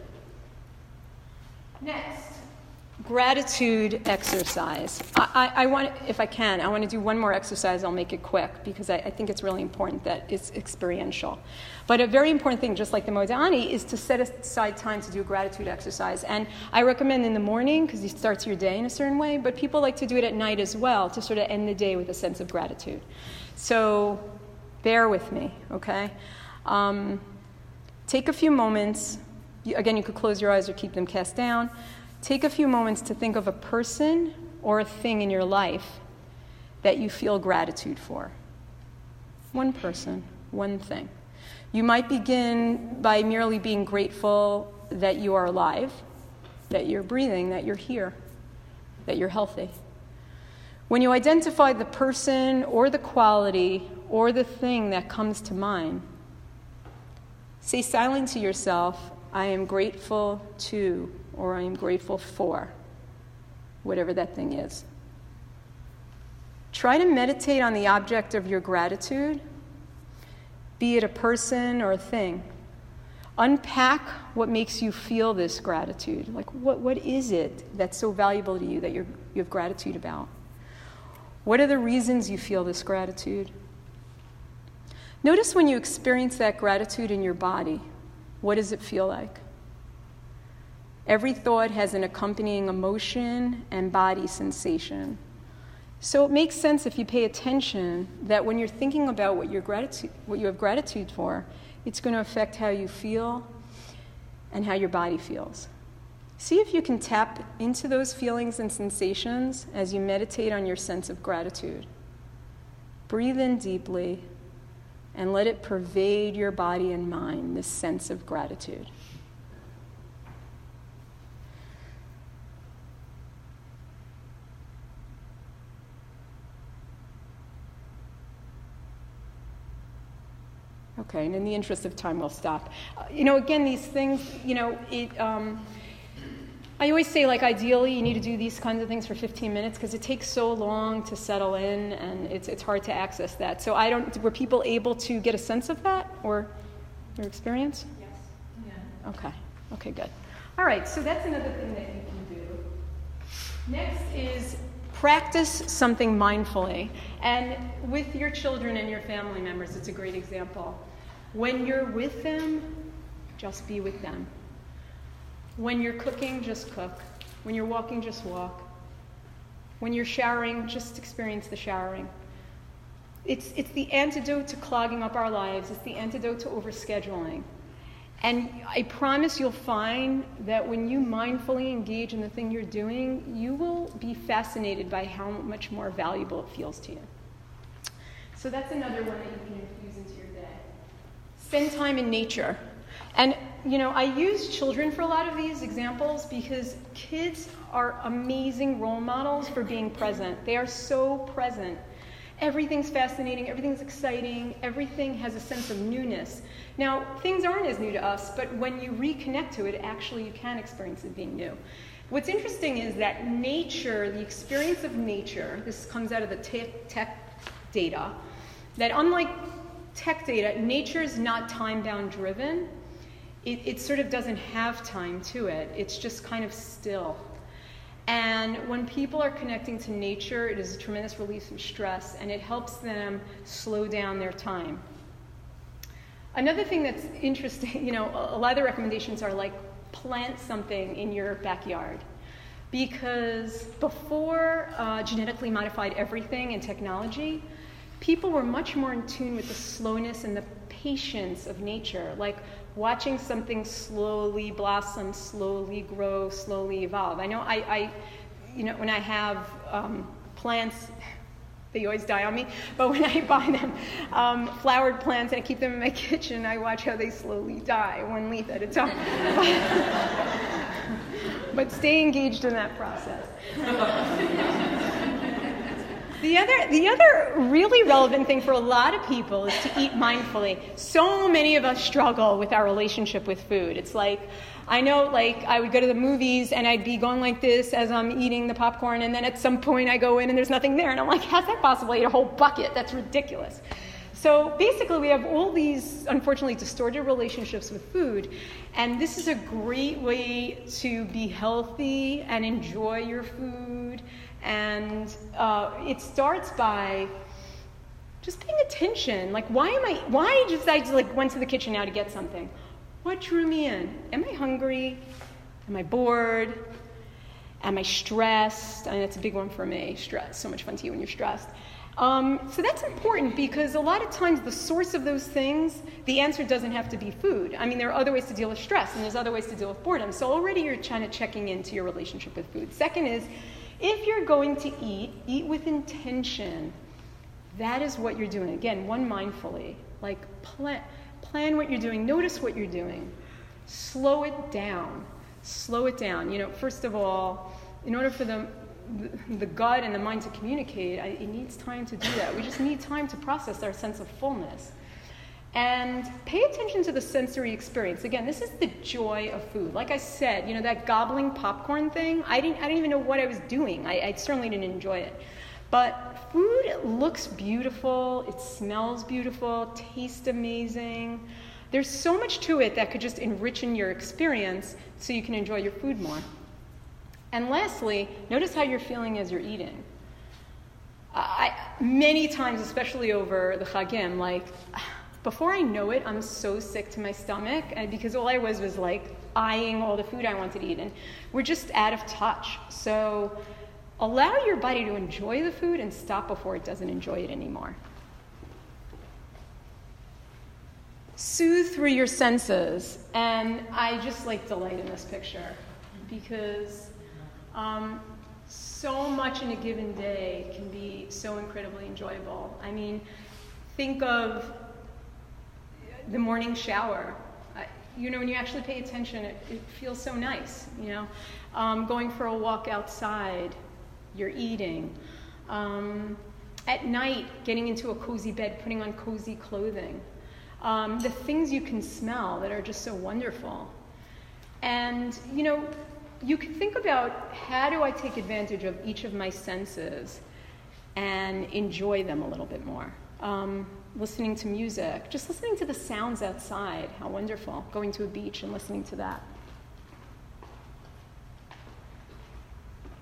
Next, gratitude exercise. I, I, I want, if I can, I want to do one more exercise. I'll make it quick because I, I think it's really important that it's experiential. But a very important thing, just like the Modani, is to set aside time to do a gratitude exercise. And I recommend in the morning because it starts your day in a certain way, but people like to do it at night as well to sort of end the day with a sense of gratitude. So bear with me, okay? Um, take a few moments. You, again, you could close your eyes or keep them cast down. Take a few moments to think of a person or a thing in your life that you feel gratitude for. One person, one thing. You might begin by merely being grateful that you are alive, that you're breathing, that you're here, that you're healthy. When you identify the person or the quality or the thing that comes to mind, say silently to yourself, I am grateful to, or I am grateful for, whatever that thing is. Try to meditate on the object of your gratitude, be it a person or a thing. Unpack what makes you feel this gratitude. Like, what, what is it that's so valuable to you that you're, you have gratitude about? What are the reasons you feel this gratitude? Notice when you experience that gratitude in your body, what does it feel like? Every thought has an accompanying emotion and body sensation. So it makes sense if you pay attention that when you're thinking about what, your gratitude, what you have gratitude for, it's going to affect how you feel and how your body feels. See if you can tap into those feelings and sensations as you meditate on your sense of gratitude. Breathe in deeply and let it pervade your body and mind, this sense of gratitude. Okay, and in the interest of time, we'll stop. Uh, you know, again, these things, you know, it. Um, I always say, like, ideally, you need to do these kinds of things for fifteen minutes because it takes so long to settle in, and it's it's hard to access that. So I don't. Were people able to get a sense of that, or your experience? Yes. Yeah. Okay. Okay. Good. All right, so that's another thing that you can do. Next is practice something mindfully. And with your children and your family members, it's a great example. When you're with them, just be with them. When you're cooking, just cook. When you're walking, just walk. When you're showering, just experience the showering. It's, it's the antidote to clogging up our lives. It's the antidote to overscheduling. And I promise you'll find that when you mindfully engage in the thing you're doing, you will be fascinated by how much more valuable it feels to you. So that's another one that you can infuse into your day. Spend time in nature. And, you know, I use children for a lot of these examples because kids are amazing role models for being present. They are so present. Everything's fascinating, everything's exciting, everything has a sense of newness. Now, things aren't as new to us, but when you reconnect to it, actually you can experience it being new. What's interesting is that nature, the experience of nature, this comes out of the tech, tech data, that unlike tech data, nature is not time-bound driven. It, it sort of doesn't have time to it. It's just kind of still. And when people are connecting to nature, it is a tremendous relief from stress, and it helps them slow down their time. Another thing that's interesting, you know, a lot of the recommendations are like plant something in your backyard. Because before uh, genetically modified everything and technology, people were much more in tune with the slowness and the patience of nature, like watching something slowly blossom, slowly grow, slowly evolve. I know I, I you know, when I have um, plants, they always die on me, but when I buy them, um, flowered plants, and I keep them in my kitchen, I watch how they slowly die, one leaf at a time. But stay engaged in that process. The other, the other really relevant thing for a lot of people is to eat mindfully. So many of us struggle with our relationship with food. It's like, I know, like, I would go to the movies and I'd be going like this as I'm eating the popcorn, and then at some point I go in and there's nothing there, and I'm like, how's that possible? I ate a whole bucket. That's ridiculous. So basically, we have all these, unfortunately, distorted relationships with food, and this is a great way to be healthy and enjoy your food. And uh, it starts by just paying attention. Like, why am I, why just I just like went to the kitchen now to get something? What drew me in? Am I hungry? Am I bored? Am I stressed? I mean, that's a big one for me, stress. So much fun to you when you're stressed. Um, so that's important because a lot of times the source of those things, the answer doesn't have to be food. I mean, there are other ways to deal with stress, and there's other ways to deal with boredom. So already you're kind of checking into your relationship with food. Second is, if you're going to eat, eat with intention. That is what you're doing. Again, one mindfully. Like, plan, plan what you're doing. Notice what you're doing. Slow it down. Slow it down. You know, first of all, in order for the, the, the gut and the mind to communicate, I, it needs time to do that. We just need time to process our sense of fullness. And pay attention to the sensory experience. Again, this is the joy of food. Like I said, you know, that gobbling popcorn thing, I didn't I didn't even know what I was doing. I, I certainly didn't enjoy it. But food looks beautiful, it smells beautiful, tastes amazing. There's so much to it that could just enrich in your experience so you can enjoy your food more. And lastly, notice how you're feeling as you're eating. I, many times, especially over the Chagim, like, before I know it, I'm so sick to my stomach, and because all I was was like eyeing all the food I wanted to eat, and we're just out of touch. So allow your body to enjoy the food and stop before it doesn't enjoy it anymore. Soothe through your senses, and I just like delight in this picture because um, so much in a given day can be so incredibly enjoyable. I mean, think of the morning shower. Uh, you know, when you actually pay attention, it, it feels so nice, you know. Um, going for a walk outside, you're eating. Um, at night, getting into a cozy bed, putting on cozy clothing. Um, the things you can smell that are just so wonderful. And, you know, you can think about, how do I take advantage of each of my senses and enjoy them a little bit more? Um, listening to music, just listening to the sounds outside, how wonderful. Going to a beach and listening to that.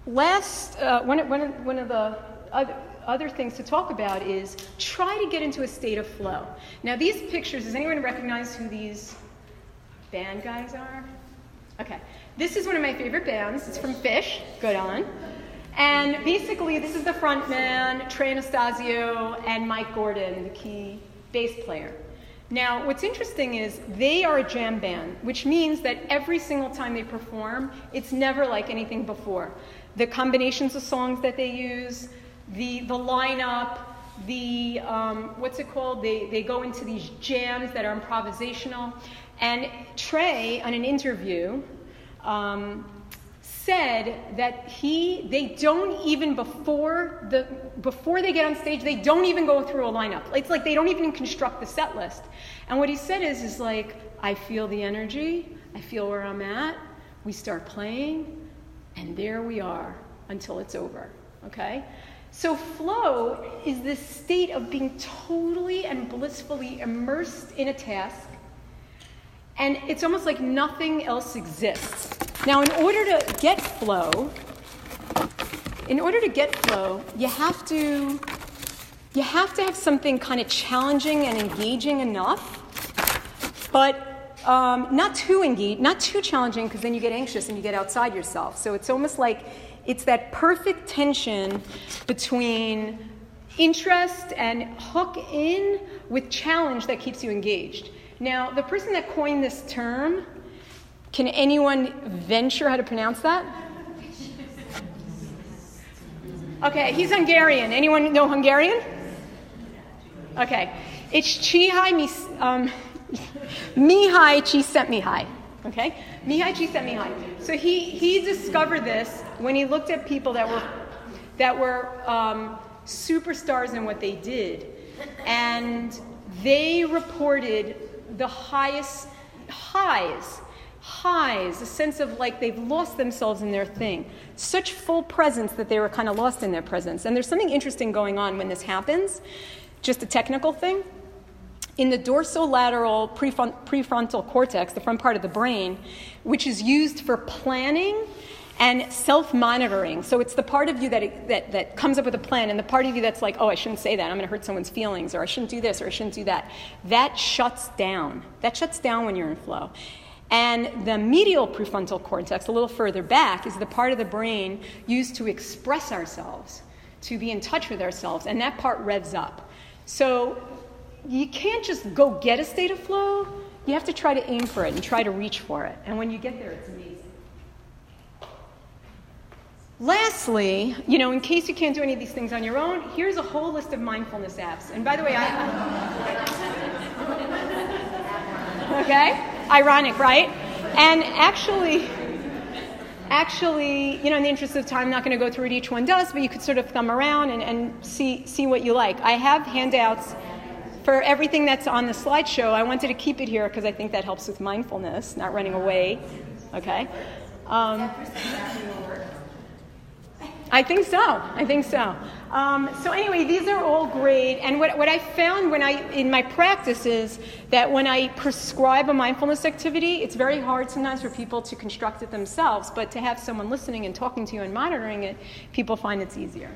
last, uh, one, one, of, one of the other, other things to talk about is try to get into a state of flow. Now these pictures, does anyone recognize who these band guys are? Okay, this is one of my favorite bands. It's from Phish, good on. And basically this is the front man, Trey Anastasio, and Mike Gordon, the key bass player. Now, what's interesting is they are a jam band, which means that every single time they perform, it's never like anything before. The combinations of songs that they use, the the lineup, the, um, what's it called? They, they go into these jams that are improvisational. And Trey, on an interview, um, said that he, they don't even before the before they get on stage, they don't even go through a lineup. It's like they don't even construct the set list. And what he said is, is like, I feel the energy, I feel where I'm at, we start playing, and there we are until it's over, okay? So flow is this state of being totally and blissfully immersed in a task, and it's almost like nothing else exists. Now, in order to get flow, in order to get flow, you have to, you have to have something kind of challenging and engaging enough, but um, not too engaged, not too challenging, because then you get anxious and you get outside yourself. So it's almost like it's that perfect tension between interest and hook in with challenge that keeps you engaged. Now, the person that coined this term, can anyone venture how to pronounce that? Okay, he's Hungarian. Anyone know Hungarian? Okay. It's Chihai um, Mihai Csikszentmihalyi. Okay? Mihai Csikszentmihalyi. So he, he discovered this when he looked at people that were that were um, superstars in what they did. And they reported the highest highs, highs, a sense of like they've lost themselves in their thing. Such full presence that they were kind of lost in their presence. And there's something interesting going on when this happens, just a technical thing. In the dorsolateral prefront, prefrontal cortex, the front part of the brain, which is used for planning and self-monitoring. So it's the part of you that, it, that that comes up with a plan, and the part of you that's like, oh, I shouldn't say that. I'm going to hurt someone's feelings, or I shouldn't do this, or I shouldn't do that. That shuts down. That shuts down when you're in flow. And the medial prefrontal cortex, a little further back, is the part of the brain used to express ourselves, to be in touch with ourselves, and that part revs up. So you can't just go get a state of flow. You have to try to aim for it and try to reach for it. And when you get there, it's amazing. Lastly, you know, in case you can't do any of these things on your own, here's a whole list of mindfulness apps. And by the way, I... okay? Ironic, right? And actually, actually, you know, in the interest of time, I'm not going to go through what each one does, but you could sort of thumb around and, and see see what you like. I have handouts for everything that's on the slideshow. I wanted to keep it here because I think that helps with mindfulness, not running away. Okay? Um, I think so. I think so. Um, so anyway, these are all great. And what, what I found when I in my practice is that when I prescribe a mindfulness activity, it's very hard sometimes for people to construct it themselves, but to have someone listening and talking to you and monitoring it, people find it's easier.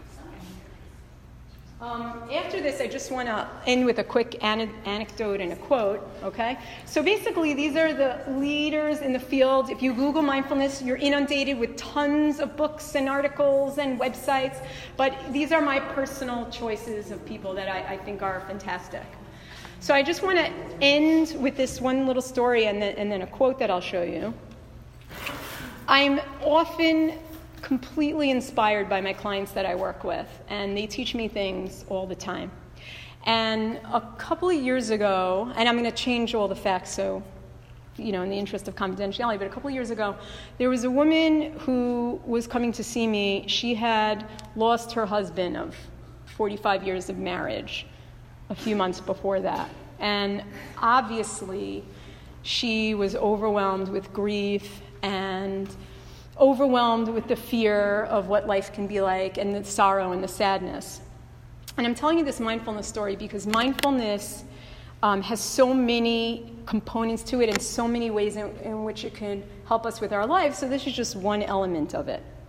Um, after this, I just want to end with a quick an- anecdote and a quote, okay? So basically, these are the leaders in the field. If you Google mindfulness, you're inundated with tons of books and articles and websites, but these are my personal choices of people that I, I think are fantastic. So I just want to end with this one little story and then, and then a quote that I'll show you. I'm often completely inspired by my clients that I work with, and they teach me things all the time. And a couple of years ago, and I'm going to change all the facts, so, you know, in the interest of confidentiality, but a couple of years ago, there was a woman who was coming to see me. She had lost her husband of forty-five years of marriage a few months before that. And obviously, she was overwhelmed with grief and overwhelmed with the fear of what life can be like and the sorrow and the sadness. And I'm telling you this mindfulness story because mindfulness um, has so many components to it and so many ways in, in which it can help us with our lives. So this is just one element of it,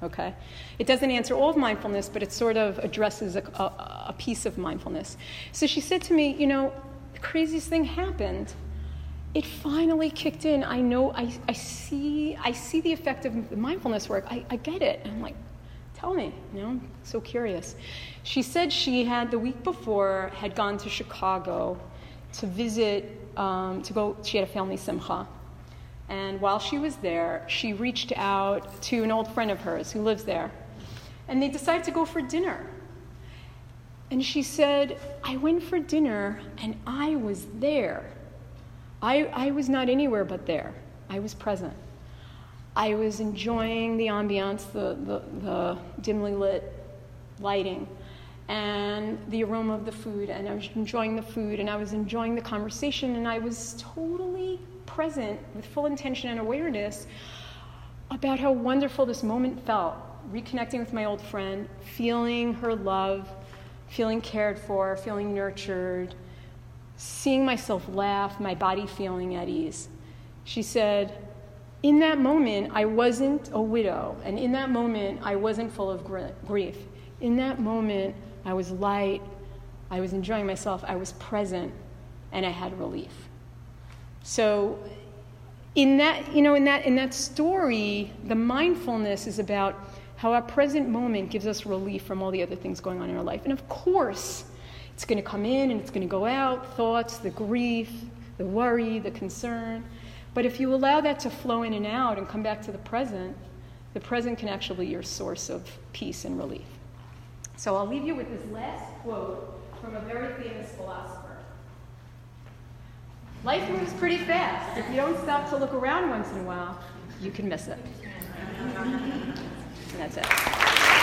okay? It doesn't answer all of mindfulness, but it sort of addresses a, a, a piece of mindfulness. So she said to me, you know, the craziest thing happened. It finally kicked in. I know, I, I see I see the effect of the mindfulness work. I, I get it. And I'm like, tell me, you know, I'm so curious. She said she had, the week before, had gone to Chicago to visit, um, to go, she had a family simcha. And while she was there, she reached out to an old friend of hers who lives there. And they decided to go for dinner. And she said, I went for dinner and I was there. I, I was not anywhere but there. I was present. I was enjoying the ambiance, the, the, the dimly lit lighting, and the aroma of the food, and I was enjoying the food, and I was enjoying the conversation, and I was totally present with full intention and awareness about how wonderful this moment felt, reconnecting with my old friend, feeling her love, feeling cared for, feeling nurtured, seeing myself laugh, my body feeling at ease. She said, in that moment, I wasn't a widow, and in that moment, I wasn't full of gr- grief. In that moment, I was light, I was enjoying myself, I was present, and I had relief. So in that, you know, in that in that story, the mindfulness is about how our present moment gives us relief from all the other things going on in our life. And of course, it's going to come in and it's going to go out, thoughts, the grief, the worry, the concern. But if you allow that to flow in and out and come back to the present, the present can actually be your source of peace and relief. So I'll leave you with this last quote from a very famous philosopher. Life moves pretty fast. If you don't stop to look around once in a while, you can miss it. And that's it.